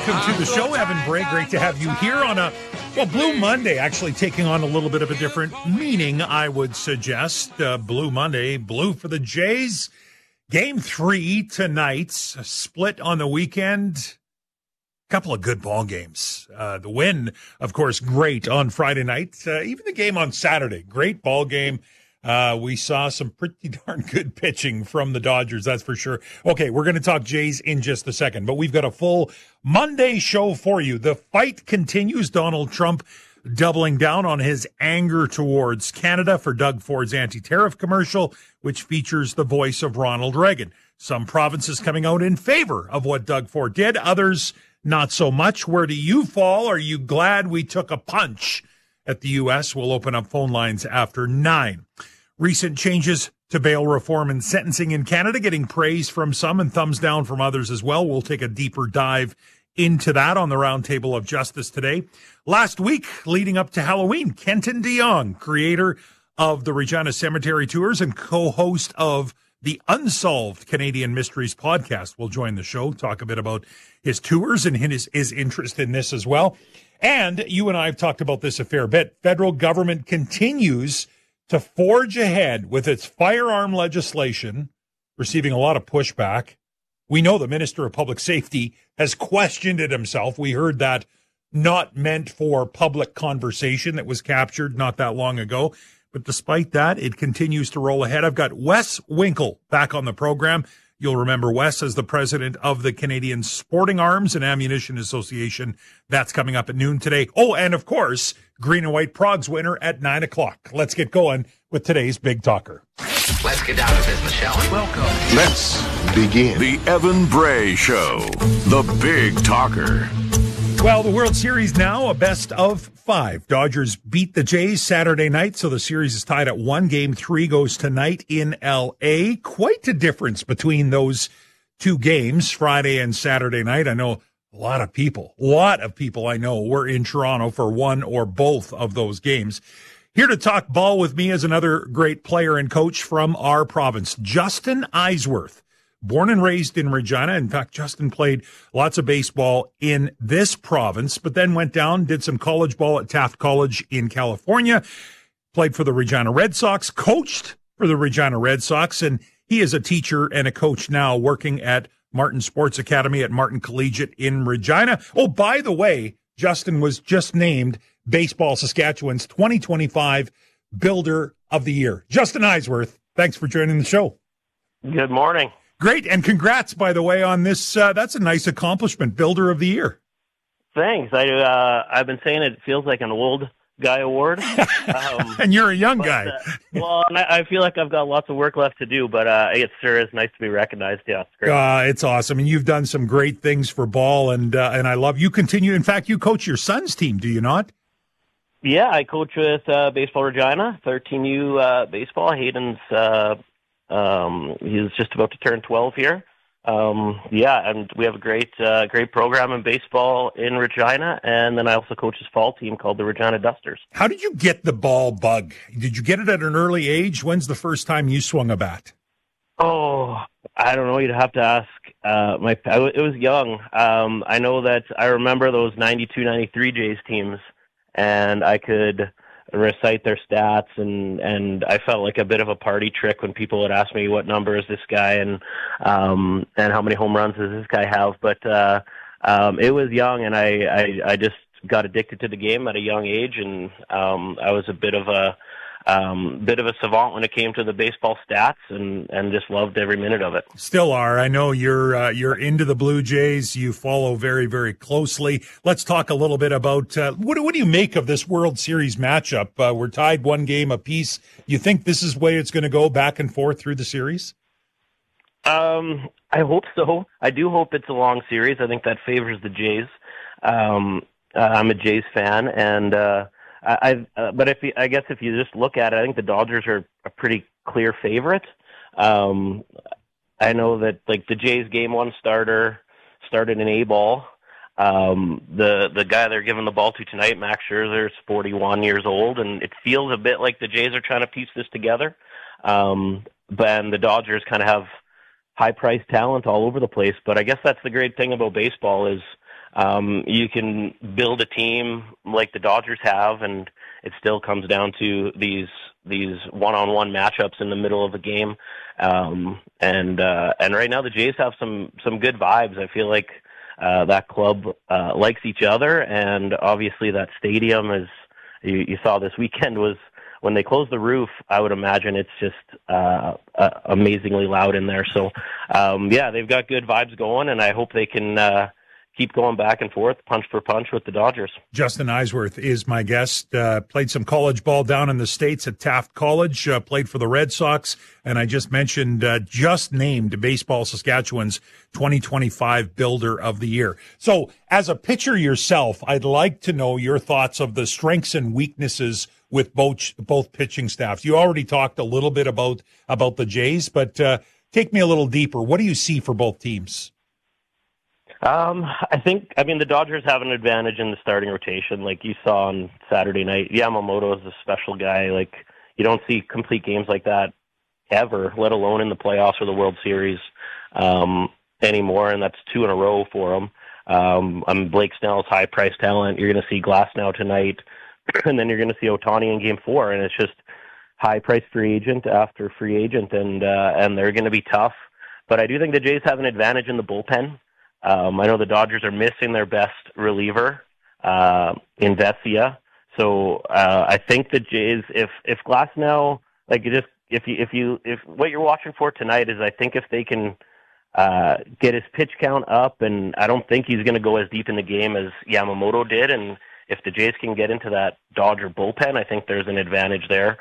welcome to the show. Evan Bray, great to have you here on a, Blue Monday, actually taking on a little bit of a different meaning, I would suggest. Blue Monday, blue for the Jays. Game 3 tonight, a split on the weekend. Couple of good ball games. The win, of course, great on Friday night. Even the game on Saturday, great ball game. We saw some pretty darn good pitching from the Dodgers, that's for sure. Okay, we're going to talk Jays in just a second, but we've got a full Monday show for you. The fight continues. Donald Trump doubling down on his anger towards Canada for Doug Ford's anti-tariff commercial, which features the voice of Ronald Reagan. Some provinces coming out in favor of what Doug Ford did, others not so much. Where do you fall? Are you glad we took a punch at the U.S.? We'll open up phone lines after 9. Recent changes to bail reform and sentencing in Canada getting praise from some and thumbs down from others as well. We'll take a deeper dive into that on the Roundtable of Justice today. Last week, leading up to Halloween, Kenton DeYoung, creator of the Regina Cemetery Tours and co-host of the Unsolved Canadian Mysteries podcast, will join the show, talk a bit about his tours and his interest in this as well. And you and I have talked about this a fair bit. Federal government continues to forge ahead with its firearm legislation, receiving a lot of pushback. We know the Minister of Public Safety has questioned it himself. We heard that not meant for public conversation that was captured not that long ago. But despite that, it continues to roll ahead. I've got Wes Winkle back on the program. You'll remember Wes as the president of the Canadian Sporting Arms and Ammunition Association. That's coming up at noon today. Oh, and of course, Green and White Progs winner at 9 o'clock. Let's get going with today's Big Talker. Let's get down to business, shall we? Welcome. Let's begin. The Evan Bray Show, the Big Talker. Well, the World Series now, a best of 5. Dodgers beat the Jays Saturday night, so the series is tied at 1. Game 3 goes tonight in L.A. Quite a difference between those two games, Friday and Saturday night. I know a lot of people I know were in Toronto for one or both of those games. Here to talk ball with me is another great player and coach from our province, Justin Eisworth. Born and raised in Regina. In fact, Justin played lots of baseball in this province, but then went down, did some college ball at Taft College in California, played for the Regina Red Sox, coached for the Regina Red Sox, and he is a teacher and a coach now working at Martin Sports Academy at Martin Collegiate in Regina. Oh, by the way, Justin was just named Baseball Saskatchewan's 2025 Builder of the Year. Justin Eisworth, thanks for joining the show. Good morning. Great, and congrats, by the way, on this. That's a nice accomplishment, Builder of the Year. Thanks. I've been saying it feels like an old guy award. And you're a young guy. I feel like I've got lots of work left to do, but it sure is nice to be recognized. Yeah, it's great. It's awesome, and you've done some great things for ball, and I love you. Continue. In fact, you coach your son's team, do you not? Yeah, I coach with Baseball Regina, 13U baseball. Hayden's he's just about to turn 12 here. And we have a great program in baseball in Regina, and then I also coach his fall team called the Regina Dusters. How did you get the ball bug? Did you get it at an early age? When's the first time you swung a bat? Oh, I don't know. You'd have to ask. It was young. I know that I remember those 92, 93 Jays teams, and I could recite their stats, and I felt like a bit of a party trick when people would ask me what number is this guy and how many home runs does this guy have. But it was young, and I just got addicted to the game at a young age, and I was a bit of a savant when it came to the baseball stats, and just loved every minute of it. Still are. I know you're into the Blue Jays. You follow very, very closely. Let's talk a little bit about what do you make of this World Series matchup? We're tied 1 game apiece. You think this is the way it's going to go back and forth through the series? I hope so. I do hope it's a long series. I think that favors the Jays. I'm a Jays fan, and but if you just look at it, I think the Dodgers are a pretty clear favorite. I know that like the Jays game 1 starter started an A-ball. The guy they're giving the ball to tonight, Max Scherzer, is 41 years old, and it feels a bit like the Jays are trying to piece this together. But the Dodgers kind of have high-priced talent all over the place. But I guess that's the great thing about baseball is you can build a team like the Dodgers have, and it still comes down to these one-on-one matchups in the middle of a game. And right now the Jays have some good vibes. I feel like that club likes each other, and obviously that stadium, as you saw this weekend, was when they close the roof, I would imagine it's just amazingly loud in there. So, yeah, they've got good vibes going, and I hope they can keep going back and forth, punch for punch with the Dodgers. Justin Eisworth is my guest. Played some college ball down in the States at Taft College, played for the Red Sox, and I just mentioned, just named Baseball Saskatchewan's 2025 Builder of the Year. So, as a pitcher yourself, I'd like to know your thoughts of the strengths and weaknesses with both pitching staffs. You already talked a little bit about the Jays, but take me a little deeper. What do you see for both teams? I mean, the Dodgers have an advantage in the starting rotation. Like you saw on Saturday night, Yamamoto is a special guy. Like, you don't see complete games like that ever, let alone in the playoffs or the World Series, anymore. And that's 2 in a row for him. Blake Snell's high-priced talent. You're going to see Glasnow tonight, and then you're going to see Ohtani in Game 4. And it's just high-priced free agent after free agent, and they're going to be tough. But I do think the Jays have an advantage in the bullpen. I know the Dodgers are missing their best reliever, in Vesia. So, I think the Jays, if Glasnow, like, if what you're watching for tonight is, I think if they can, get his pitch count up, and I don't think he's going to go as deep in the game as Yamamoto did. And if the Jays can get into that Dodger bullpen, I think there's an advantage there.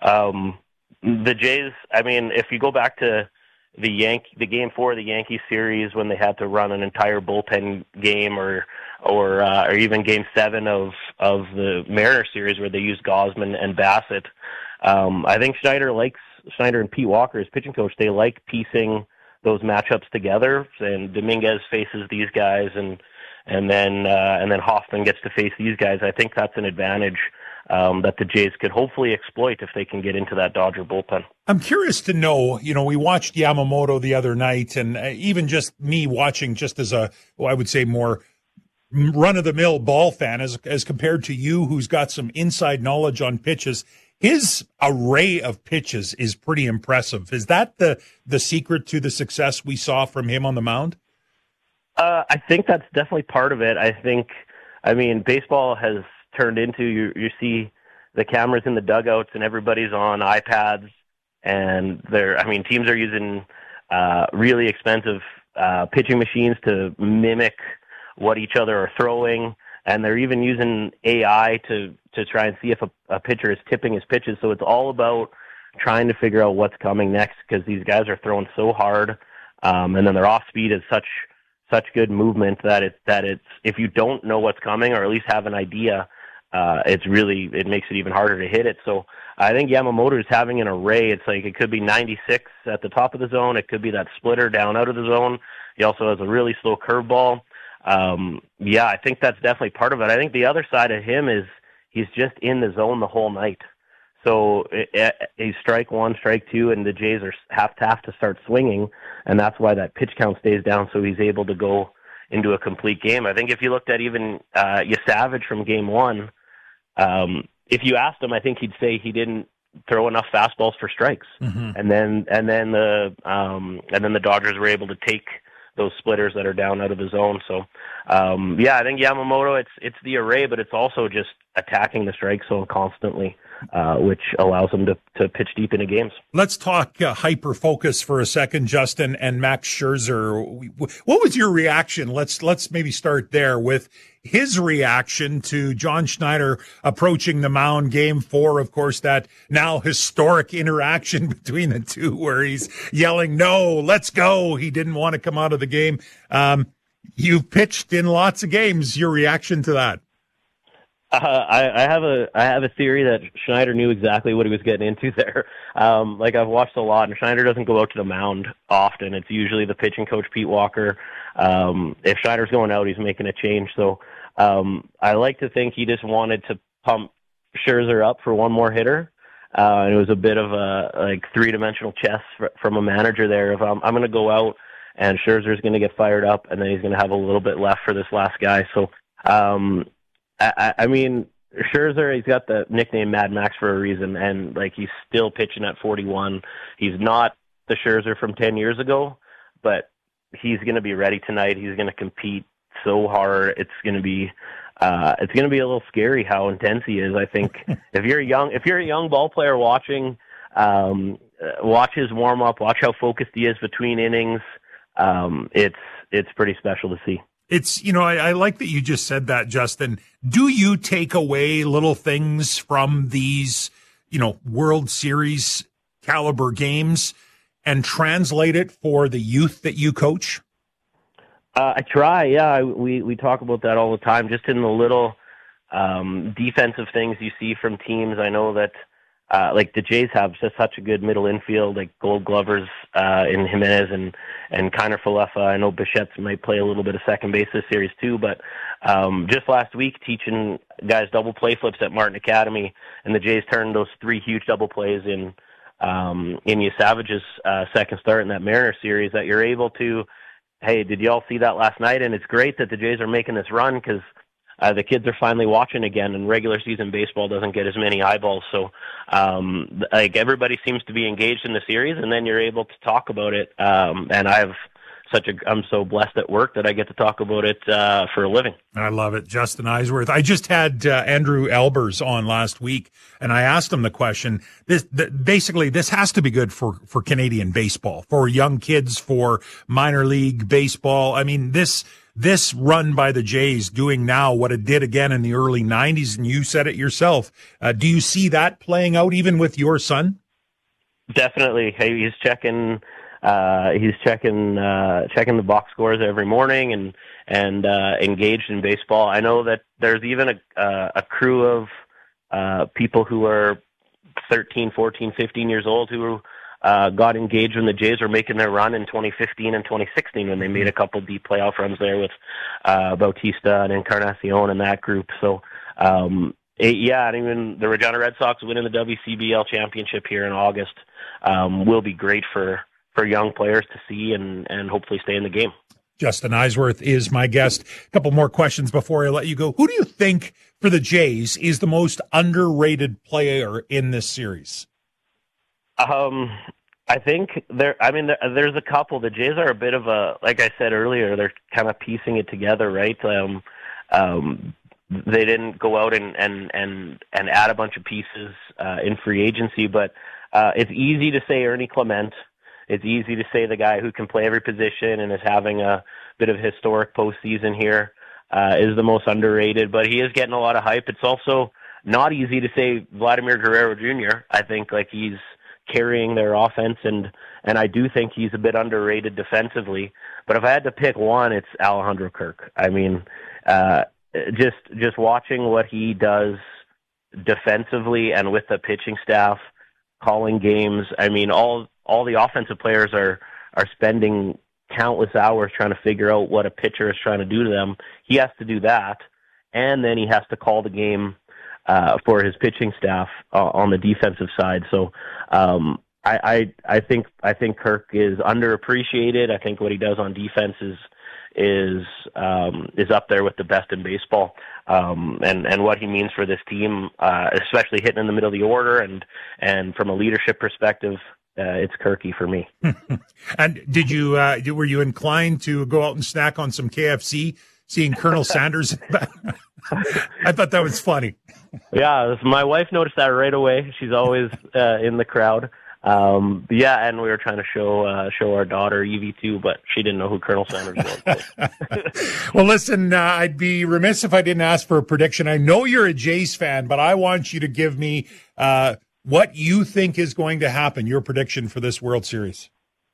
The Jays, I mean, if you go back to the Game 4 of the Yankees series when they had to run an entire bullpen game, or even Game 7 of the Mariners series where they used Gausman and Bassett. I think Schneider and Pete Walker, his pitching coach, they like piecing those matchups together. And Dominguez faces these guys, and then Hoffman gets to face these guys. I think that's an advantage that the Jays could hopefully exploit if they can get into that Dodger bullpen. I'm curious to know, we watched Yamamoto the other night, and even just me watching just as I would say more run-of-the-mill ball fan as compared to you who's got some inside knowledge on pitches, his array of pitches is pretty impressive. Is that the secret to the success we saw from him on the mound? I think that's definitely part of it. I mean, baseball has turned into, you see the cameras in the dugouts and everybody's on iPads, and teams are using really expensive pitching machines to mimic what each other are throwing, and they're even using AI to try and see if a pitcher is tipping his pitches. So it's all about trying to figure out what's coming next, because these guys are throwing so hard, and then their off speed is such good movement that it's if you don't know what's coming, or at least have an idea, it makes it even harder to hit it. So I think Yamamoto is having an array. It's like, it could be 96 at the top of the zone. It could be that splitter down out of the zone. He also has a really slow curveball. I think that's definitely part of it. I think the other side of him is he's just in the zone the whole night. So he's strike one, strike two, and the Jays have to start swinging, and that's why that pitch count stays down, so he's able to go into a complete game. I think if you looked at even Savage from Game 1, if you asked him, I think he'd say he didn't throw enough fastballs for strikes. Mm-hmm. And then the Dodgers were able to take those splitters that are down out of the zone. So, I think Yamamoto, it's the array, but it's also just attacking the strike zone constantly, which allows him to pitch deep into games. Let's talk hyper-focus for a second, Justin, and Max Scherzer. What was your reaction? Let's maybe start there with his reaction to John Schneider approaching the mound. Game 4, of course, that now historic interaction between the two where he's yelling, "No, let's go." He didn't want to come out of the game. You've pitched in lots of games. Your reaction to that? I have a theory that Schneider knew exactly what he was getting into there. I've watched a lot, and Schneider doesn't go out to the mound often. It's usually the pitching coach, Pete Walker. If Schneider's going out, he's making a change. So I like to think he just wanted to pump Scherzer up for one more hitter. And it was a bit of a three-dimensional chess from a manager there. If I'm going to go out and Scherzer's going to get fired up, and then he's going to have a little bit left for this last guy. So, I mean, Scherzer, he's got the nickname Mad Max for a reason, and like he's still pitching at 41. He's not the Scherzer from 10 years ago, but he's going to be ready tonight. He's going to compete so hard. It's going to be a little scary how intense he is. I think if you're a young ball player watching, watch his warm up, watch how focused he is between innings. It's pretty special to see. It's, I like that you just said that, Justin. Do you take away little things from these, World Series caliber games and translate it for the youth that you coach? I try, yeah. We talk about that all the time, just in the little defensive things you see from teams. I know that like the Jays have just such a good middle infield, like Gold Glovers in Jimenez and Kiner Falefa. I know Bichette might play a little bit of second base this series too, but just last week teaching guys double play flips at Martin Academy, and the Jays turned those 3 huge double plays in Savage's second start in that Mariners series, that you're able to, hey, did you all see that last night? And it's great that the Jays are making this run because the kids are finally watching again, and regular season baseball doesn't get as many eyeballs. So, like, everybody seems to be engaged in the series, and then you're able to talk about it. And I'm so blessed at work that I get to talk about it for a living. I love it. Justin Eisworth. I just had Andrew Albers on last week, and I asked him the question. Basically, this has to be good for Canadian baseball, for young kids, for minor league baseball. I mean, this run by the Jays doing now what it did again in the early 90s, and you said it yourself. Do you see that playing out even with your son? Definitely. Hey, he's checking the box scores every morning and engaged in baseball. I know that there's even a crew of people who are 13, 14, 15 years old who got engaged when the Jays were making their run in 2015 and 2016 when they made a couple deep playoff runs there with Bautista and Encarnacion and that group. So, and even the Regina Red Sox winning the WCBL championship here in August will be great for young players to see and hopefully stay in the game. Justin Eisworth is my guest. A couple more questions before I let you go. Who do you think for the Jays is the most underrated player in this series? I think there's a couple. The Jays are a bit of like I said earlier, they're kind of piecing it together, right? They didn't go out and add a bunch of pieces in free agency, but it's easy to say Ernie Clement. It's easy to say the guy who can play every position and is having a bit of historic postseason here is the most underrated, but he is getting a lot of hype. It's also not easy to say Vladimir Guerrero Jr. I think like he's carrying their offense, and I do think he's a bit underrated defensively. But if I had to pick one, it's Alejandro Kirk. I mean, just watching what he does defensively and with the pitching staff, calling games. I mean, all the offensive players are spending countless hours trying to figure out what a pitcher is trying to do to them. He has to do that, and then he has to call the game for his pitching staff on the defensive side. So I think Kirk is underappreciated. I think what he does on defense is up there with the best in baseball. And what he means for this team, especially hitting in the middle of the order and from a leadership perspective, it's Kirky for me. And were you inclined to go out and snack on some KFC, seeing Colonel Sanders? I thought that was funny. Yeah, my wife noticed that right away. She's always in the crowd. And we were trying to show our daughter Evie too, but she didn't know who Colonel Sanders was. Well, listen, I'd be remiss if I didn't ask for a prediction. I know you're a Jays fan, but I want you to give me what you think is going to happen, your prediction for this World Series.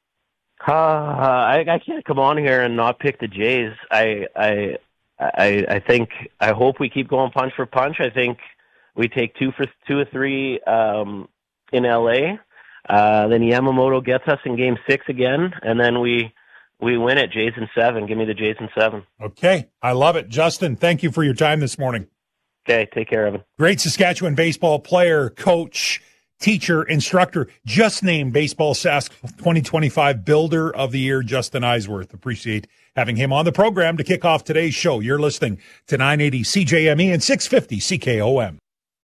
I can't come on here and not pick the Jays. I hope we keep going punch for punch. I think we take 2 or 3 in LA. Then Yamamoto gets us in Game 6 again, and then we win it. Jays in 7. Give me the Jays in 7. Okay, I love it, Justin. Thank you for your time this morning. Okay, take care, Evan. Great Saskatchewan baseball player, coach, teacher, instructor, just named Baseball Sask 2025 Builder of the Year, Justin Eisworth. Appreciate having him on the program to kick off today's show. You're listening to 980 CJME and 650 CKOM.